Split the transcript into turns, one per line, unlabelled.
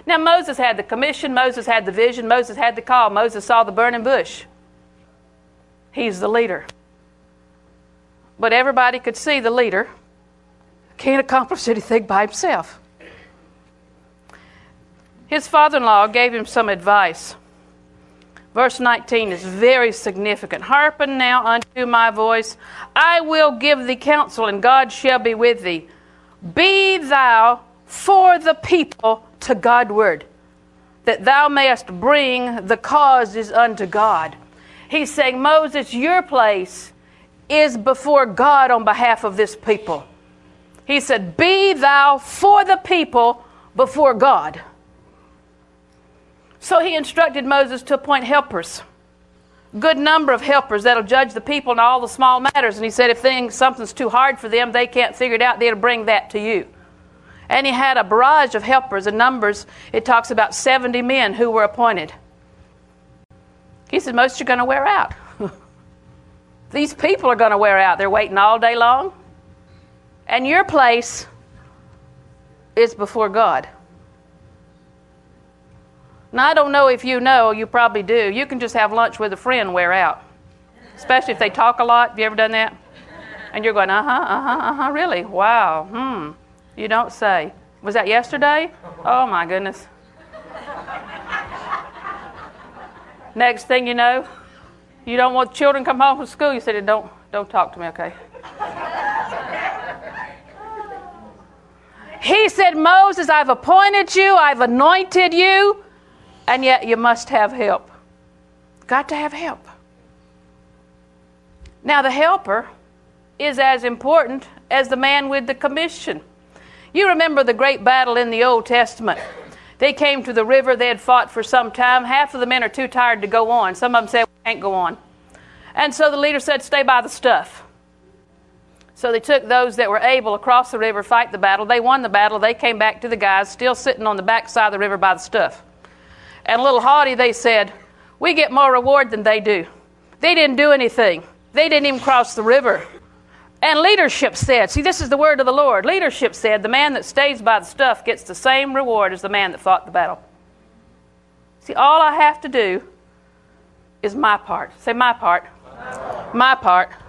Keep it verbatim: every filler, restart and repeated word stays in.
Now, Moses had the commission. Moses had the vision. Moses had the call. Moses saw the burning bush. He's the leader. But everybody could see the leader can't accomplish anything by himself. His father-in-law gave him some advice. Verse nineteen is very significant. Hearken now unto my voice. I will give thee counsel, and God shall be with thee. Be thou for the people to Godward, that thou mayest bring the causes unto God. He's saying, Moses, your place is before God on behalf of this people. He said, be thou for the people before God. So he instructed Moses to appoint helpers, a good number of helpers that'll judge the people in all the small matters. And he said if things, something's too hard for them, they can't figure it out, they'll bring that to you. And he had a barrage of helpers and numbers. It talks about seventy men who were appointed. He said most are going to wear out. These people are going to wear out. They're waiting all day long. And your place is before God. Now, I don't know if you know, you probably do. You can just have lunch with a friend and wear out. Especially if they talk a lot. Have you ever done that? And you're going, uh-huh, uh-huh, uh-huh, really? Wow, hmm. You don't say. Was that yesterday? Oh, my goodness. Next thing you know, you don't want children to come home from school. You said, don't, don't talk to me, okay? He said, Moses, I've appointed you, I've anointed you, and yet you must have help. Got to have help. Now, the helper is as important as the man with the commission. You remember the great battle in the Old Testament. They came to the river. They had fought for some time. Half of the men are too tired to go on. Some of them said, we can't go on. And so the leader said, stay by the stuff. So they took those that were able across the river, fight the battle. They won the battle. They came back to the guys still sitting on the back side of the river by the stuff. And a little haughty, they said, we get more reward than they do. They didn't do anything. They didn't even cross the river. And leadership said, see, this is the word of the Lord. Leadership said, the man that stays by the stuff gets the same reward as the man that fought the battle. See, all I have to do is my part. Say my part. My part. My part.